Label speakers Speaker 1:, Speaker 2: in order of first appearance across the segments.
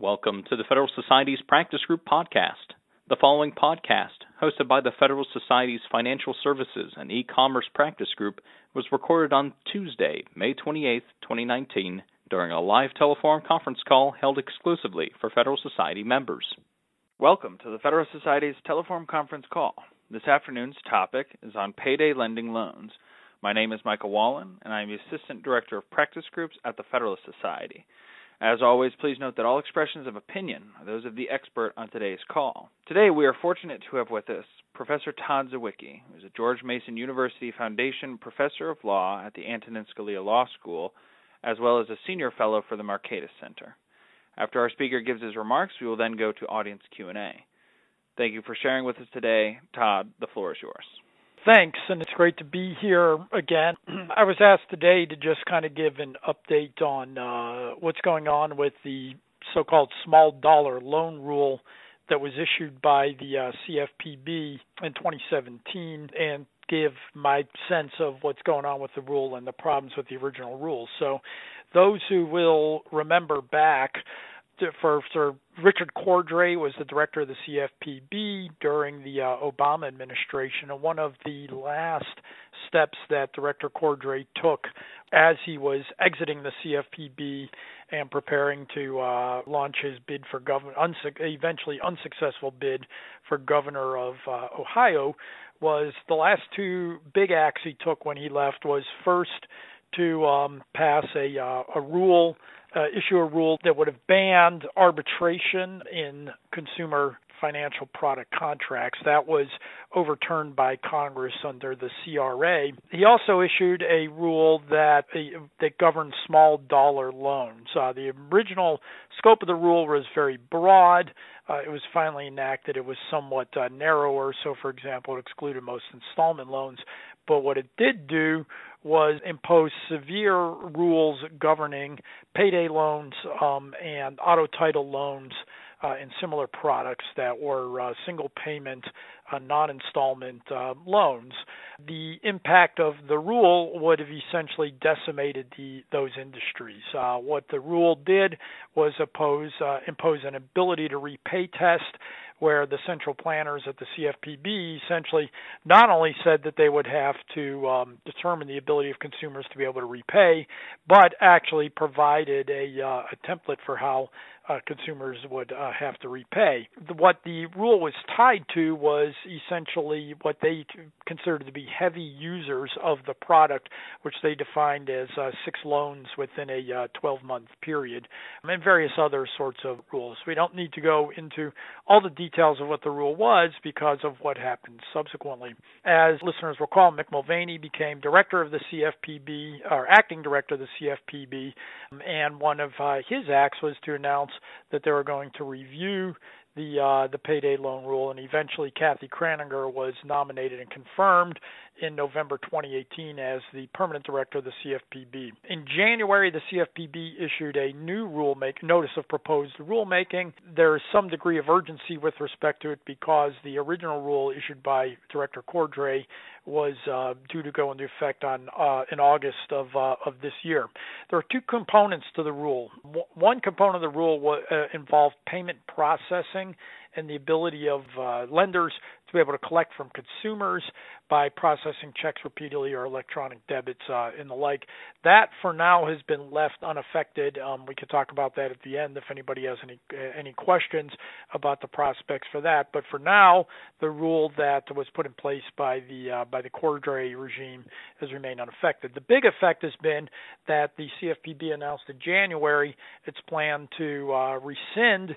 Speaker 1: Welcome to the Federal Society's Practice Group podcast. The following podcast, hosted by the Federal Society's Financial Services and E-Commerce Practice Group, was recorded on Tuesday, May 28, 2019, during a live telephone conference call held exclusively for Federal Society members.
Speaker 2: Welcome to the Federal Society's telephone conference call. This afternoon's topic is on payday lending loans. My name is Michael Wallen, and I am the Assistant Director of Practice Groups at the Federalist Society. As always, please note that all expressions of opinion are those of the expert on today's call. Today, we are fortunate to have with us Professor Todd Zywicki, who is a George Mason University Foundation Professor of Law at the Antonin Scalia Law School, as well as a Senior Fellow for the Markakis Center. After our speaker gives his remarks, we will then go to audience Q&A. Thank you for sharing with us today. Todd, the floor is yours.
Speaker 3: Thanks, and it's great to be here again. I was asked today to just kind of give an update on what's going on with the so-called small dollar loan rule that was issued by the CFPB in 2017 and give my sense of what's going on with the rule and the problems with the original rule. So those who will remember back, for Richard Cordray was the director of the CFPB during the Obama administration, and one of the last steps that Director Cordray took as he was exiting the CFPB and preparing to launch his bid for governor, eventually unsuccessful bid for governor of Ohio, was the last two big acts he took when he left was first to pass a rule, issue a rule that would have banned arbitration in consumer financial product contracts. That was overturned by Congress under the CRA. He also issued a rule that governed small dollar loans. The original scope of the rule was very broad. It was finally enacted. It was somewhat narrower. So, for example, it excluded most installment loans. But what it did do was impose severe rules governing payday loans and auto title loans and similar products that were single payment, non-installment loans. The impact of the rule would have essentially decimated those industries. What the rule did was impose an ability to repay test, where the central planners at the CFPB essentially not only said that they would have to determine the ability of consumers to be able to repay, but actually provided a template for how consumers would have to repay. What the rule was tied to was essentially what they considered to be heavy users of the product, which they defined as 6 loans within a 12-month period, and various other sorts of rules. We don't need to go into all the details of what the rule was because of what happened subsequently. As listeners recall, Mick Mulvaney became director of the CFPB, or acting director of the CFPB, and one of his acts was to announce that they were going to review the payday loan rule, and eventually Kathy Kraninger was nominated and confirmed in November 2018 as the permanent director of the CFPB. In January, the CFPB issued a new notice of proposed rulemaking. There is some degree of urgency with respect to it because the original rule issued by Director Cordray was due to go into effect in August of this year. There are two components to the rule. One component of the rule involved payment processing and the ability of lenders to be able to collect from consumers by processing checks repeatedly or electronic debits and the like. That, for now, has been left unaffected. We could talk about that at the end if anybody has any questions about the prospects for that. But for now, the rule that was put in place by the Cordray regime has remained unaffected. The big effect has been that the CFPB announced in January its plan to rescind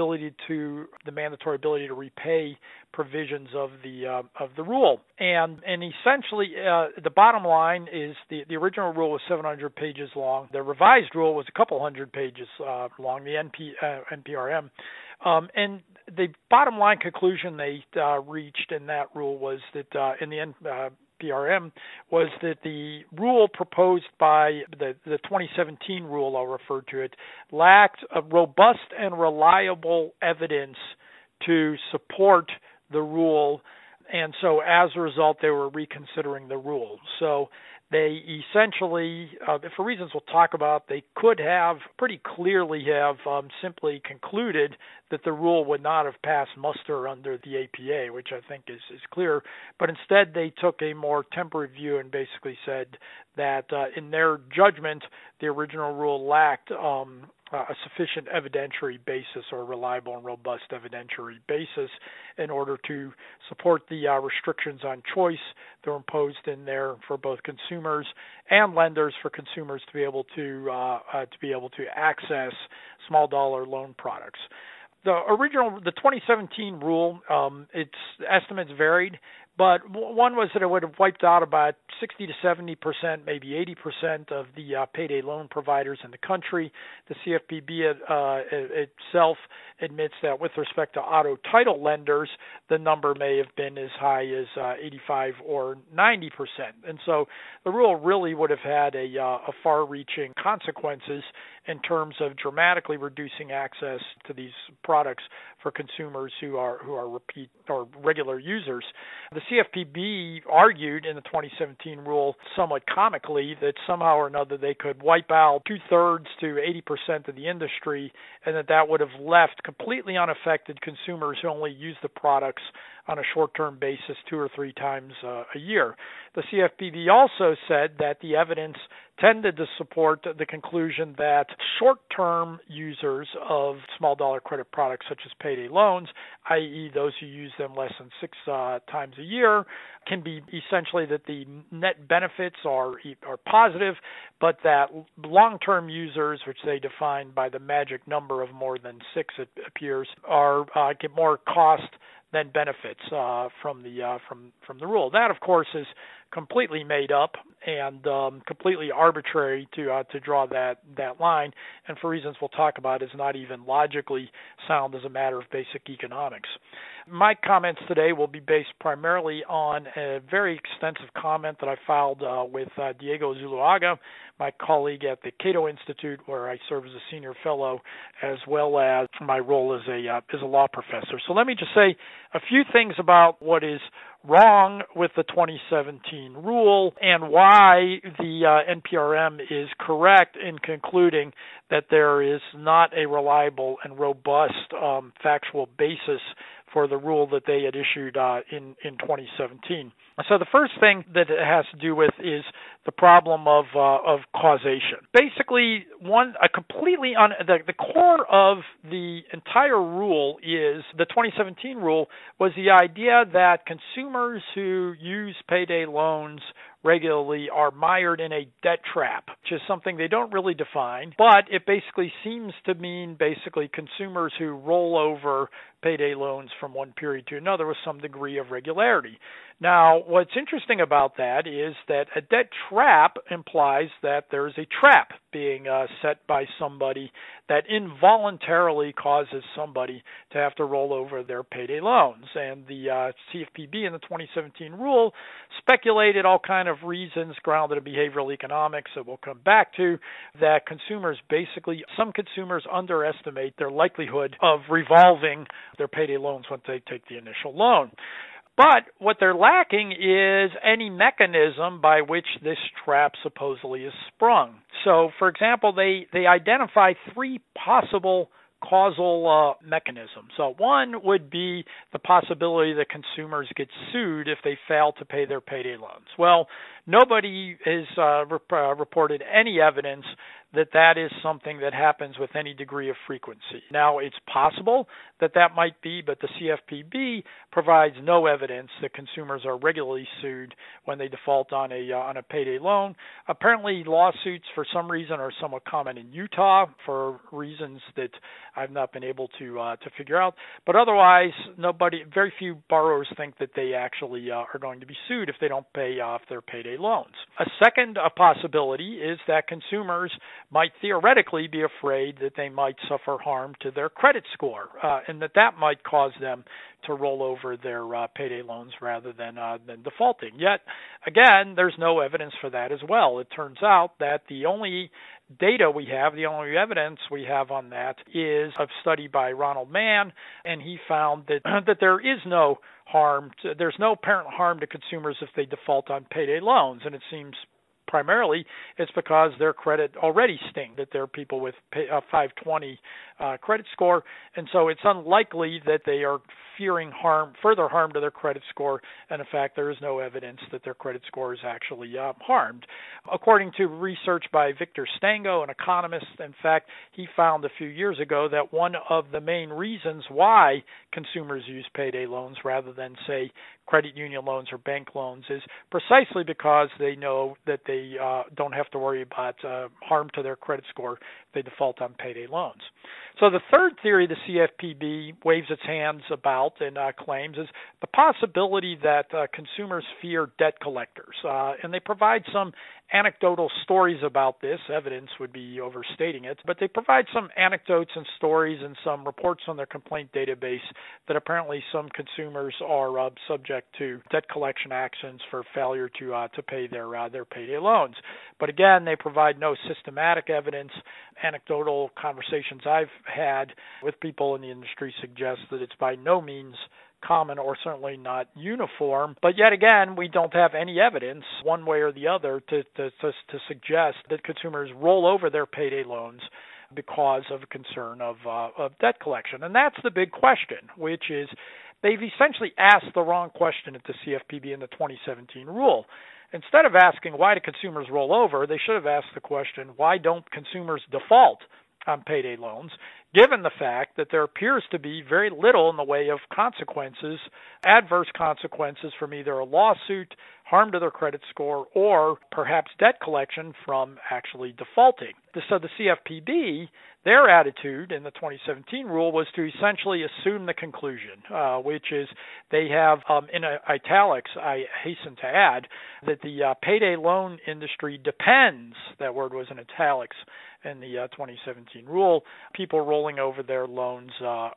Speaker 3: the mandatory ability to repay provisions of the rule. And essentially, the bottom line is the original rule was 700 pages long. The revised rule was a couple hundred pages long, the NPRM. And the bottom line conclusion they reached in that rule was that in the NPRM was that the rule proposed by the 2017 rule, I'll refer to it, lacked a robust and reliable evidence to support the rule, and so as a result, they were reconsidering the rule. So they essentially, for reasons we'll talk about, they could have pretty clearly have simply concluded that the rule would not have passed muster under the APA, which I think is clear. But instead, they took a more temperate view and basically said that in their judgment, the original rule lacked a sufficient evidentiary basis or reliable and robust evidentiary basis in order to support the restrictions on choice that were imposed in there for both consumers and lenders, for consumers to be able to access small dollar loan products. The 2017 rule, its estimates varied, but one was that it would have wiped out about 60 to 70%, maybe 80% of the payday loan providers in the country. The CFPB itself admits that with respect to auto title lenders, the number may have been as high as 85 or 90%. And so the rule really would have had a far-reaching consequences in terms of dramatically reducing access to these products for consumers who are repeat or regular users. The CFPB argued in the 2017 rule somewhat comically that somehow or another they could wipe out 2/3 to 80% of the industry, and that would have left completely unaffected consumers who only use the products on a short-term basis 2 or 3 times a year. The CFPB also said that the evidence tended to support the conclusion that short-term users of small dollar credit products such as payday loans, i.e. those who use them less than 6 times a year, can be essentially that the net benefits are positive, but that long-term users, which they define by the magic number of more than 6, it appears, get more cost than benefits from the rule. That, of course, is completely made up and completely arbitrary to draw that line, and for reasons we'll talk about, is not even logically sound as a matter of basic economics. My comments today will be based primarily on a very extensive comment that I filed with Diego Zuluaga, my colleague at the Cato Institute, where I serve as a senior fellow, as well as my role as a law professor. So let me just say a few things about what is wrong with the 2017 rule and why the NPRM is correct in concluding that there is not a reliable and robust factual basis for the rule that they had issued in 2017. So the first thing that it has to do with is the problem of causation. Basically, the core of the entire rule is the 2017 rule was the idea that consumers who use payday loans regularly are mired in a debt trap, which is something they don't really define, but it basically seems to mean basically consumers who roll over payday loans from one period to another with some degree of regularity. Now, what's interesting about that is that a debt trap implies that there's a trap being set by somebody that involuntarily causes somebody to have to roll over their payday loans. And the CFPB in the 2017 rule speculated all kind of reasons grounded in behavioral economics that we'll come back to, that some consumers underestimate their likelihood of revolving their payday loans once they take the initial loan. But what they're lacking is any mechanism by which this trap supposedly is sprung. So, for example, they identify 3 possible causal mechanisms. So one would be the possibility that consumers get sued if they fail to pay their payday loans. Well, nobody has reported any evidence that is something that happens with any degree of frequency. Now, it's possible that might be, but the CFPB provides no evidence that consumers are regularly sued when they default on a payday loan. Apparently, lawsuits for some reason are somewhat common in Utah for reasons that I've not been able to figure out. But otherwise, very few borrowers think that they actually are going to be sued if they don't pay off their payday loans. A second possibility is that consumers might theoretically be afraid that they might suffer harm to their credit score, and that might cause them to roll over their payday loans rather than defaulting. Yet, again, there's no evidence for that as well. It turns out that the only evidence we have on that is a study by Ronald Mann, and he found that there is no harm. There's no apparent harm to consumers if they default on payday loans, and it seems primarily it's because their credit already stinks, that they're people with a 520 credit score, and so it's unlikely that they are fearing further harm to their credit score, and in fact there is no evidence that their credit score is actually harmed. According to research by Victor Stango, an economist, in fact, he found a few years ago that one of the main reasons why consumers use payday loans rather than, say, credit union loans or bank loans is precisely because they know that they don't have to worry about harm to their credit score if they default on payday loans. So the third theory the CFPB waves its hands about and claims is the possibility that consumers fear debt collectors. And they provide some anecdotal stories about this. Evidence would be overstating it, but they provide some anecdotes and stories and some reports on their complaint database that apparently some consumers are subject to debt collection actions for failure to pay their payday loans. But again, they provide no systematic evidence. Anecdotal conversations I've had with people in the industry suggest that it's by no means common or certainly not uniform. But yet again, we don't have any evidence one way or the other to suggest that consumers roll over their payday loans because of a concern of debt collection. And that's the big question, which is they've essentially asked the wrong question at the CFPB in the 2017 rule. Instead of asking why do consumers roll over, they should have asked the question, why don't consumers default on payday loans, given the fact that there appears to be very little in the way of consequences, adverse consequences from either a lawsuit, harm to their credit score, or perhaps debt collection from actually defaulting. So the CFPB, their attitude in the 2017 rule was to essentially assume the conclusion, which is they have, in italics, I hasten to add, that the payday loan industry depends, that word was in italics in the 2017 rule, people rolling over their loans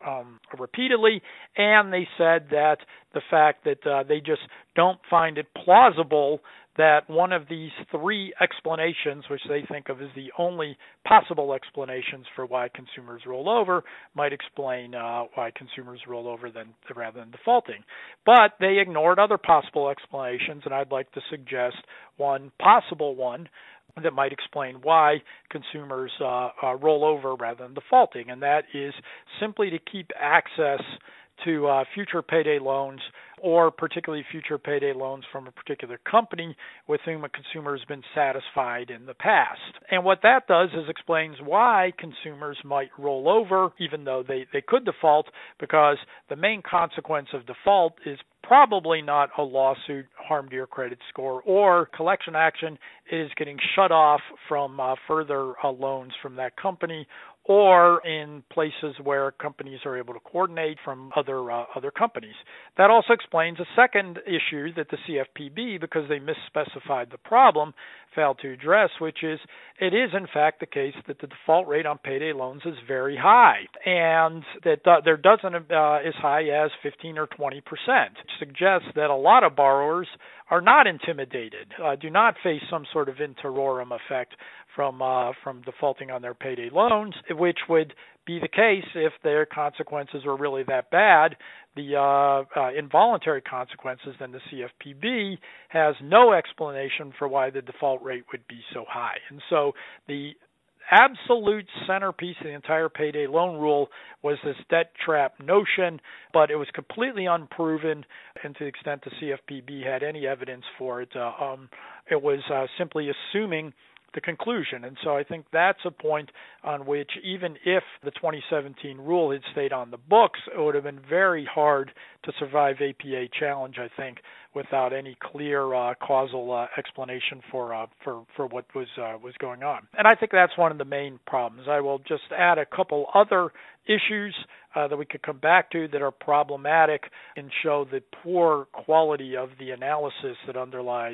Speaker 3: repeatedly, and they said that the fact that they just don't find it plausible that one of these three explanations, which they think of as the only possible explanations for why consumers roll over, might explain why consumers roll over rather than defaulting. But they ignored other possible explanations, and I'd like to suggest one possible one that might explain why consumers roll over rather than defaulting, and that is simply to keep access to future payday loans, or particularly future payday loans from a particular company with whom a consumer has been satisfied in the past. And what that does is explains why consumers might roll over, even though they could default, because the main consequence of default is probably not a lawsuit, harm to your credit score, or collection action. It is getting shut off from further loans from that company, or in places where companies are able to coordinate from other companies. That also explains a second issue that the CFPB, because they misspecified the problem, failed to address, which is it is in fact the case that the default rate on payday loans is very high, and that there doesn't as high as 15 or 20%, which suggests that a lot of borrowers are not intimidated, do not face some sort of in terrorem effect from defaulting on their payday loans, which would be the case if their consequences were really that bad. The involuntary consequences, then the CFPB has no explanation for why the default rate would be so high. And so the absolute centerpiece of the entire payday loan rule was this debt trap notion, but it was completely unproven, and to the extent the CFPB had any evidence for it, it was simply assuming the conclusion. And so I think that's a point on which, even if the 2017 rule had stayed on the books, it would have been very hard to survive APA challenge, I think, without any clear causal explanation for what was going on. And I think that's one of the main problems. I will just add a couple other issues that we could come back to that are problematic and show the poor quality of the analysis that underlay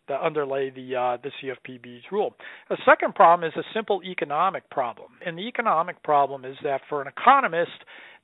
Speaker 3: the CFPB's rule. The second problem is a simple economic problem. And the economic problem is that for an economist,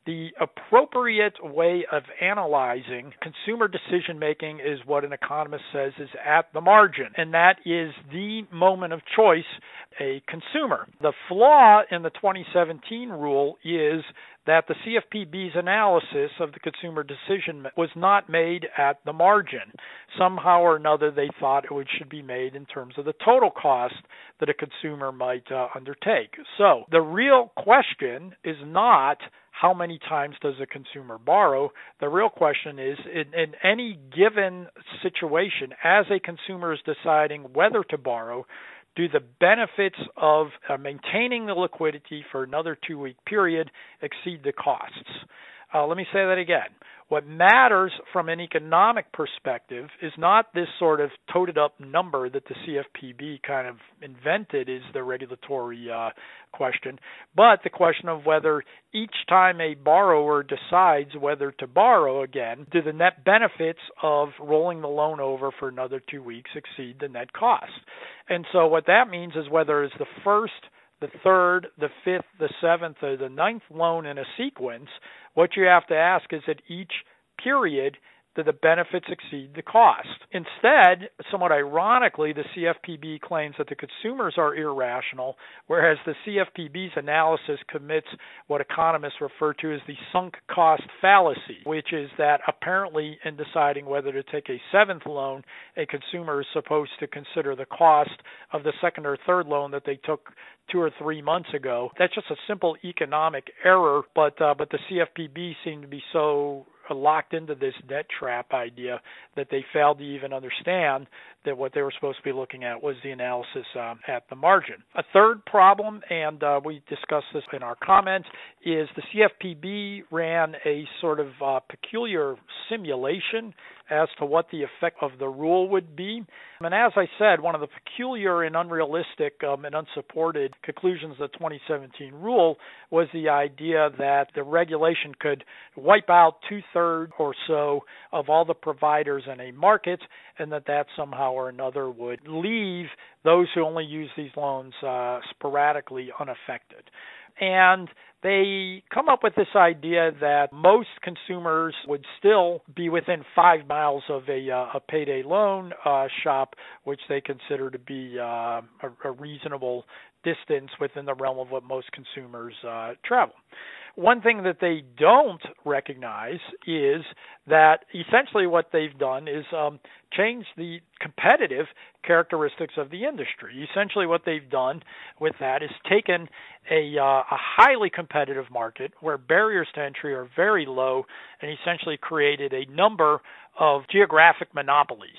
Speaker 3: The appropriate way of analyzing consumer decision making is what an economist says is at the margin, and that is the moment of choice, a consumer. The flaw in the 2017 rule is that the CFPB's analysis of the consumer decision was not made at the margin. Somehow or another, they thought it should be made in terms of the total cost that a consumer might undertake. So the real question is not how many times does a consumer borrow. The real question is, in any given situation, as a consumer is deciding whether to borrow, do the benefits of maintaining the liquidity for another 2-week period exceed the costs? Let me say that again. What matters from an economic perspective is not this sort of toted up number that the CFPB kind of invented is the regulatory question, but the question of whether each time a borrower decides whether to borrow again, do the net benefits of rolling the loan over for another 2 weeks exceed the net cost? And so what that means is whether it's the first, the third, the fifth, the seventh, or the ninth loan in a sequence, what you have to ask is at each period, do the benefits exceed the cost? Instead, somewhat ironically, the CFPB claims that the consumers are irrational, whereas the CFPB's analysis commits what economists refer to as the sunk cost fallacy, which is that apparently in deciding whether to take a seventh loan, a consumer is supposed to consider the cost of the second or third loan that they took 2 or 3 months ago. That's just a simple economic error, but the CFPB seemed to be so locked into this debt trap idea that they failed to even understand that what they were supposed to be looking at was the analysis at the margin. A third problem, and we discussed this in our comments, is the CFPB ran a sort of peculiar simulation as to what the effect of the rule would be. And as I said, one of the peculiar and unrealistic and unsupported conclusions of the 2017 rule was the idea that the regulation could wipe out 2/3 or so of all the providers in a market, and that somehow or another would leave those who only use these loans sporadically unaffected. And they come up with this idea that most consumers would still be within 5 miles of a payday loan shop, which they consider to be a reasonable distance within the realm of what most consumers travel. One thing that they don't recognize is that essentially what they've done is change the competitive characteristics of the industry. Essentially what they've done with that is taken a highly competitive market where barriers to entry are very low and essentially created a number of geographic monopolies.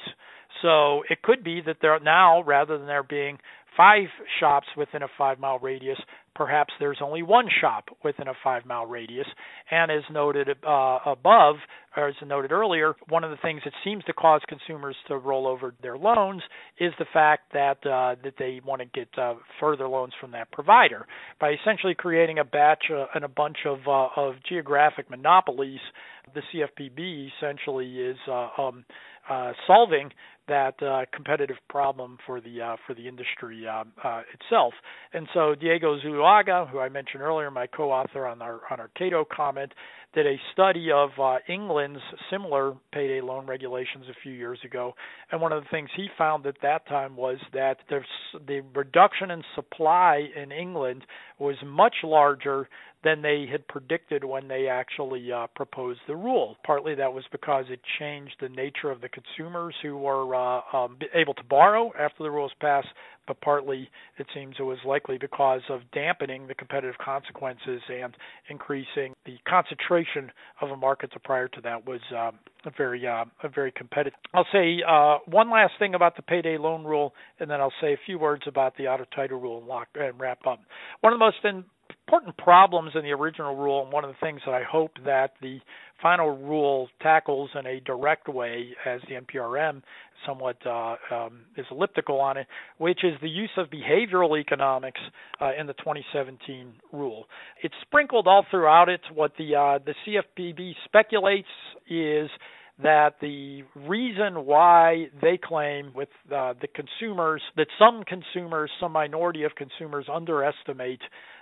Speaker 3: So it could be that there now, rather than there being 5 shops within a 5-mile radius, perhaps there's only 1 shop within a 5-mile radius. And as noted above, or as noted earlier, one of the things that seems to cause consumers to roll over their loans is the fact that they want to get further loans from that provider. By essentially creating a batch and a bunch of geographic monopolies, the CFPB essentially is solving that competitive problem for the industry itself. And so Diego Zuluaga, who I mentioned earlier, my co-author on our Cato comment, did a study of England's similar payday loan regulations a few years ago. And one of the things he found at that time was that the reduction in supply in England was much larger than they had predicted when they actually proposed the rule. Partly that was because it changed the nature of the consumers who were able to borrow after the rules passed, but partly it seems it was likely because of dampening the competitive consequences and increasing the concentration of a market that prior to that was very competitive. I'll say one last thing about the payday loan rule, and then I'll say a few words about the auto title rule and wrap up. One of the most important problems in the original rule, and one of the things that I hope that the final rule tackles in a direct way, as the NPRM somewhat is elliptical on it, which is the use of behavioral economics in the 2017 rule. It's sprinkled all throughout it. What the CFPB speculates is that the reason why they claim with the consumers, that some minority of consumers underestimate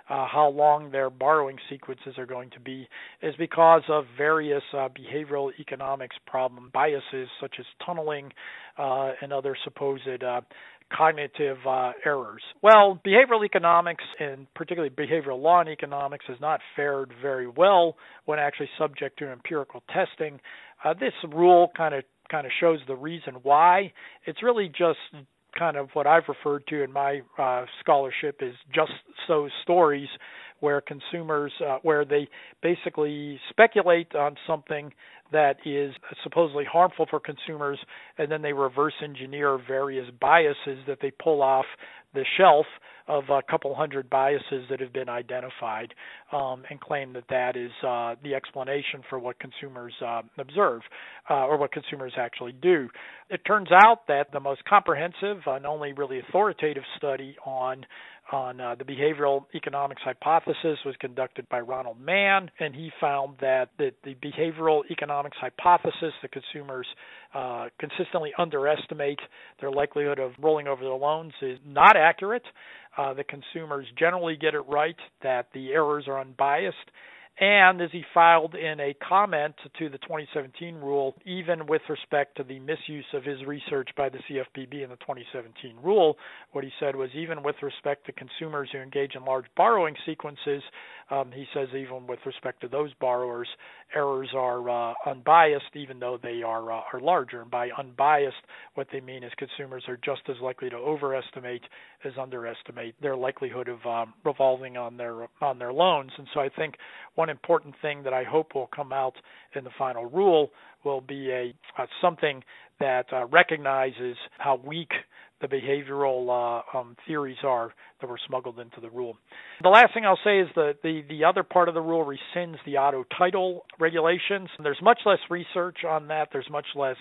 Speaker 3: how long their borrowing sequences are going to be is because of various behavioral economics problem biases such as tunneling and other supposed cognitive errors. Well, behavioral economics, and particularly behavioral law and economics, has not fared very well when actually subject to empirical testing. This rule kind of shows the reason why. It's really just kind of what I've referred to in my scholarship is just so stories where consumers, where they basically speculate on something that is supposedly harmful for consumers, and then they reverse engineer various biases that they pull off the shelf of a couple hundred biases that have been identified, and claim that that is the explanation for what consumers observe or what consumers actually do. It turns out that the most comprehensive and only really authoritative study on the behavioral economics hypothesis was conducted by Ronald Mann, and he found that the behavioral economics hypothesis, that consumers consistently underestimate their likelihood of rolling over their loans, is not accurate. The consumers generally get it right, that the errors are unbiased. And as he filed in a comment to the 2017 rule, even with respect to the misuse of his research by the CFPB in the 2017 rule, what he said was even with respect to consumers who engage in large borrowing sequences, he says even with respect to those borrowers, errors are unbiased, even though they are larger. And by unbiased, what they mean is consumers are just as likely to overestimate as underestimate their likelihood of revolving on their loans. And so I think one important thing that I hope will come out in the final rule will be something that recognizes how weak the behavioral theories are that were smuggled into the rule. The last thing I'll say is the other part of the rule rescinds the auto title regulations. There's much less research on that. There's much less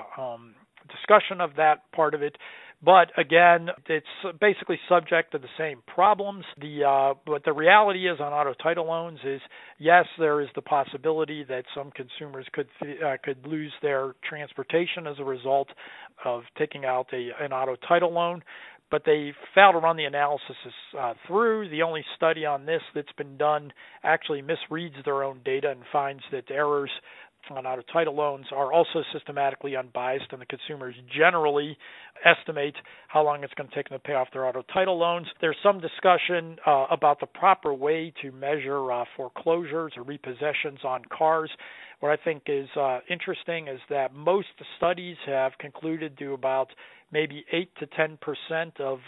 Speaker 3: discussion of that part of it. But again, it's basically subject to the same problems. But the reality is on auto title loans is, yes, there is the possibility that some consumers could lose their transportation as a result of taking out an auto title loan. But they failed to run the analysis through. The only study on this that's been done actually misreads their own data and finds that errors on auto title loans are also systematically unbiased, and the consumers generally estimate how long it's going to take them to pay off their auto title loans. There's some discussion about the proper way to measure foreclosures or repossessions on cars. What I think is interesting is that most studies have concluded to about maybe 8 to 10% of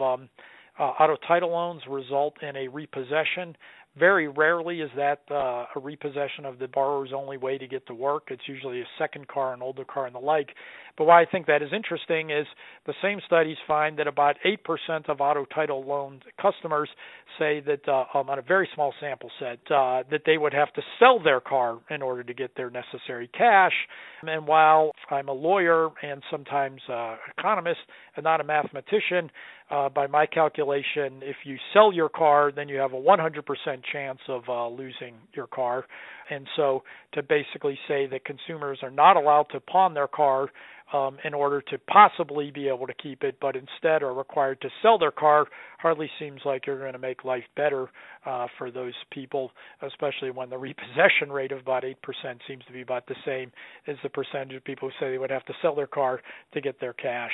Speaker 3: auto title loans result in a repossession. Very rarely is that a repossession of the borrower's only way to get to work. It's usually a second car, an older car, and the like. But why I think that is interesting is the same studies find that about 8% of auto title loan customers say that on a very small sample set that they would have to sell their car in order to get their necessary cash. And while I'm a lawyer and sometimes economist and not a mathematician, by my calculation, if you sell your car, then you have a 100% chance of losing your car. And so to basically say that consumers are not allowed to pawn their car in order to possibly be able to keep it, but instead are required to sell their car, hardly seems like you're going to make life better for those people, especially when the repossession rate of about 8% seems to be about the same as the percentage of people who say they would have to sell their car to get their cash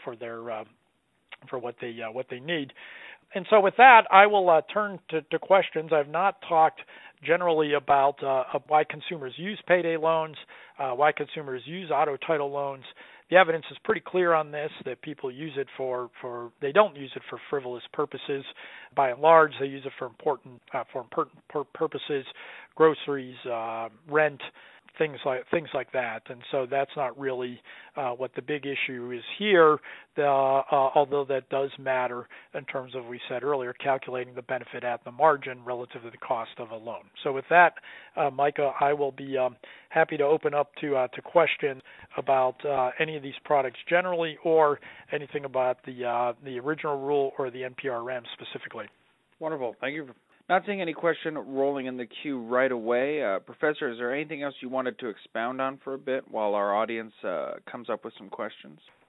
Speaker 3: for what they need. And so with that, I will turn to questions. I've not talked generally about why consumers use payday loans, why consumers use auto title loans. The evidence is pretty clear on this, that people use it they don't use it for frivolous purposes. By and large, they use it for important purposes, groceries, rent, things like that. And so that's not really what the big issue is here, although that does matter in terms of, we said earlier, calculating the benefit at the margin relative to the cost of a loan. So with that, Micah, I will be happy to open up to questions about any of these products generally, or anything about the original rule or the NPRM specifically.
Speaker 2: Wonderful. Thank you. Not seeing any question rolling in the queue right away. Professor, is there anything else you wanted to expound on for a bit while our audience comes up with some questions?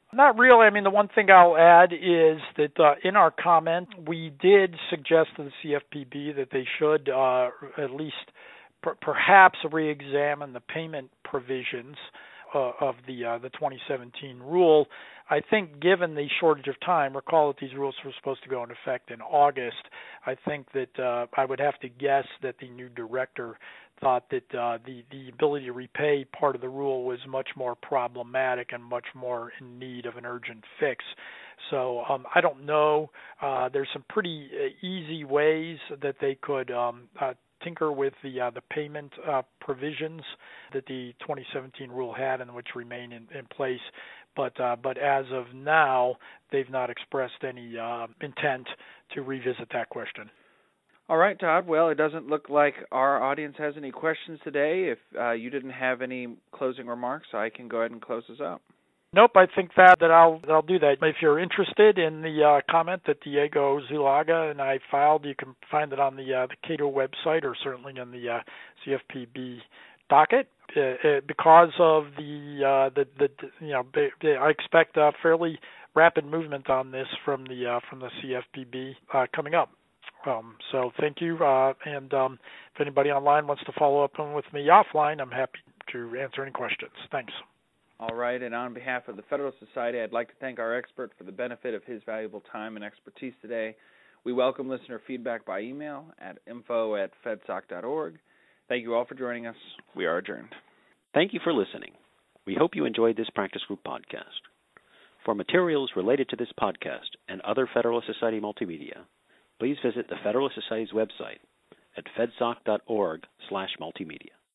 Speaker 3: Not really. I mean, the one thing I'll add is that in our comment, we did suggest to the CFPB that they should at least perhaps re-examine the payment provisions of the 2017 rule. I think given the shortage of time, recall that these rules were supposed to go into effect in August, I think that I would have to guess that the new director thought that the ability to repay part of the rule was much more problematic and much more in need of an urgent fix. So I don't know. There's some pretty easy ways that they could tinker with the payment provisions that the 2017 rule had and which remain in place. But as of now, they've not expressed any intent to revisit that question.
Speaker 2: All right, Todd. Well, it doesn't look like our audience has any questions today. If you didn't have any closing remarks, I can go ahead and close this up.
Speaker 3: Nope, I think that I'll do that. If you're interested in the comment that Diego Zulaga and I filed, you can find it on the Cato website or certainly in the CFPB docket. Because of I expect a fairly rapid movement on this from the CFPB coming up. So thank you, and if anybody online wants to follow up with me offline, I'm happy to answer any questions. Thanks.
Speaker 2: All right, and on behalf of the Federal Society, I'd like to thank our expert for the benefit of his valuable time and expertise today. We welcome listener feedback by email at info@fedsoc.org. Thank you all for joining us. We are adjourned.
Speaker 4: Thank you for listening. We hope you enjoyed this practice group podcast. For materials related to this podcast and other Federalist Society multimedia, please visit the Federalist Society's website at fedsoc.org/multimedia.